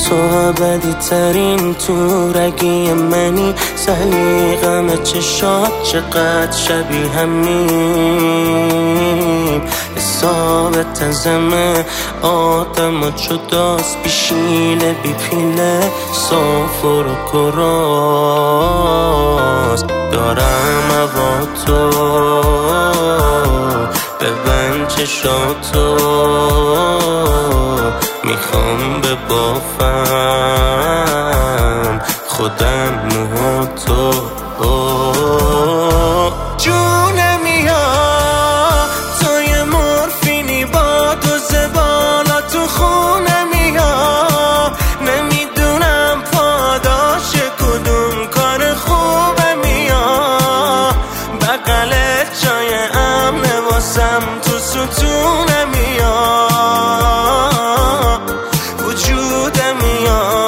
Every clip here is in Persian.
تو ابدی ترین تو رگی منی، سلیقم چشات چقدر شبیه همیم، حسابت ازمه آدم و جداست، بیشیله بی پیله سافر و کراست. دارم هوا تو ببند چشاتو، میخوام به بافم خودم موهاتو. جونمی ها تو یه مورفینی با دوز بالا تو خونمی ها، نمیدونم پاداش کدوم کار خوبمی ها، بغلت جای امنه واسم تو ستونمی ها، وجودمی ها.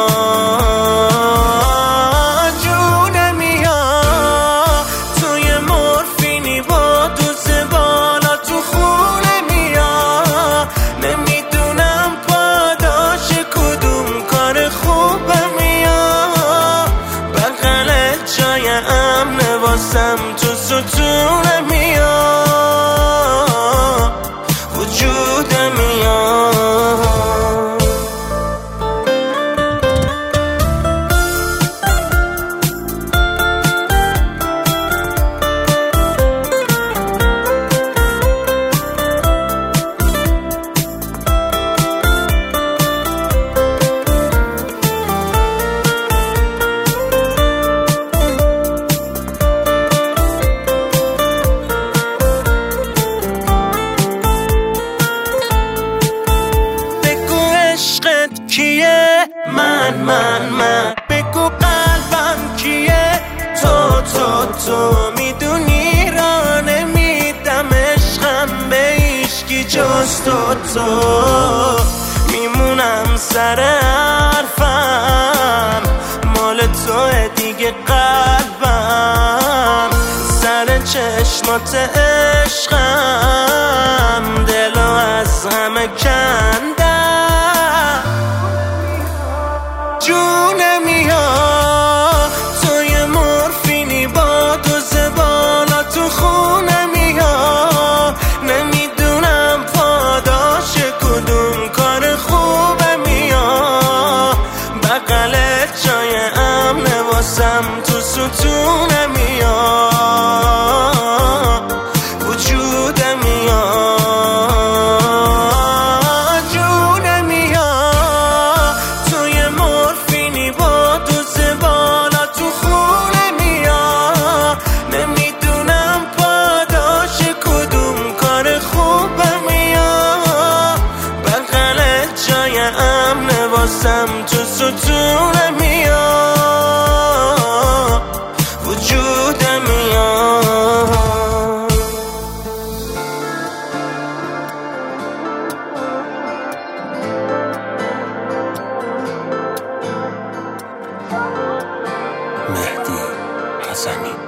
واسم تو ستونمی ها، وجودمی ها. کیه من بگو قلبم کیه، تو میدونی را نمیدم عشقم به هیچکی جز تو میمونم سر حرفم، مال توه دیگه قلبم، سر چشمات عشقم دلو از همه کندم. جونمی ها تو یه مورفینی با دوز بالا تو خونمی ها، نمیدونم پاداش کدوم کار خوبمی ها، بغلت جای امنه واسم تو ستونمی ها، وجودمی ها. واسم تو ستونمی ها، وجودمی ها. مهدی حسنی.